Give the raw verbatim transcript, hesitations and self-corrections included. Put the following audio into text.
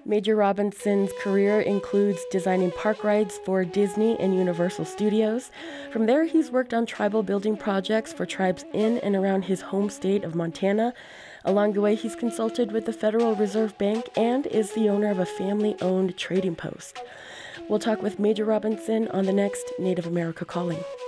Major Robinson's career includes designing park rides for Disney and Universal Studios. From there, he's worked on tribal building projects for tribes in and around his home state of Montana. Along the way, he's consulted with the Federal Reserve Bank and is the owner of a family-owned trading post. We'll talk with Major Robinson on the next Native America Calling.